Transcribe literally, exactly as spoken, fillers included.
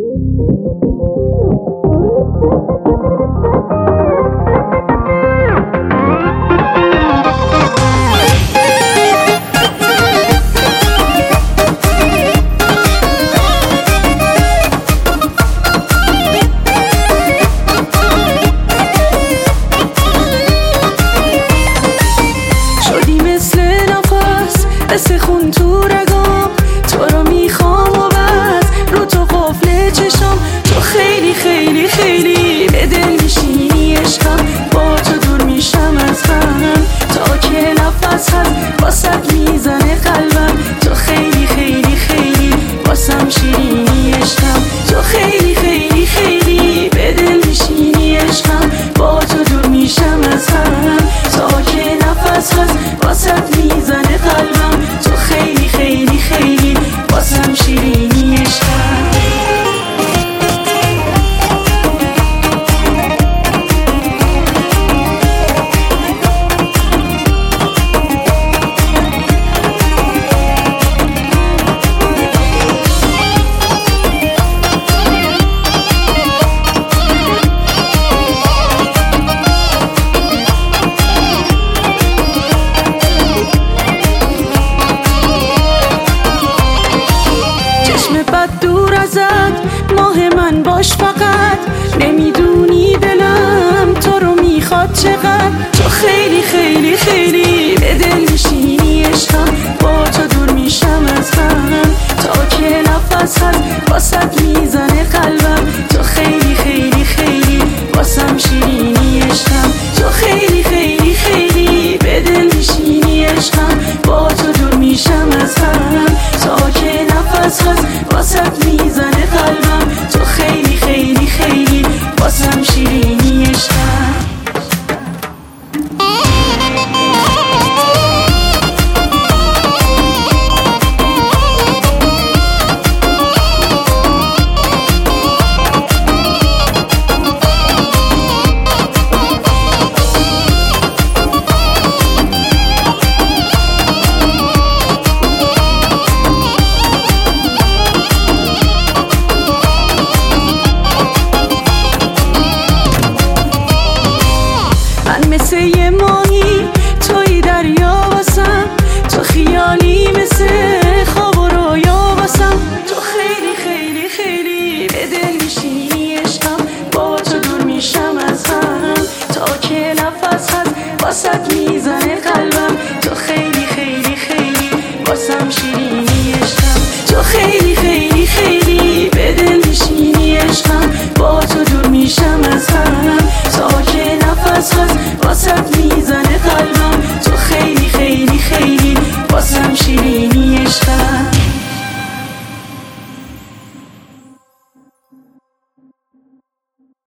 مثل خون تو رگام، تو رو میخوام و بس رو تو قفل چشام. تو خیلی خیلی خیلی به دل میشینی عشقم، با تو دور میشم از غم تا که نفس هست واسط میزنه قلبم. تو خیلی خیلی خیلی واسم شیرینی عشقم، تو خیلی خیلی خیلی به دل میشینی عشقم، با تو دور میشم از غم تا که نفس هست واسط میزنه قلبم. تو خیلی خیلی خیلی واسم شیرینی عشقم. دور ازت ماه من باش فقط، نمیدونی دلم تو رو میخواد چقدر. تو خیلی خیلی خیلی به دل میشینی عشقم، با تو دور میشم از غم تا که نفس هست واسط میزنه قلبم. تو خیلی خیلی خیلی واسم شیرینی عشقم، تو خیلی خیلی خیلی به دل میشینی عشقم، با تو دور میشم از غم تا که نفس هست واسط میزنه قلبم. تو خیلی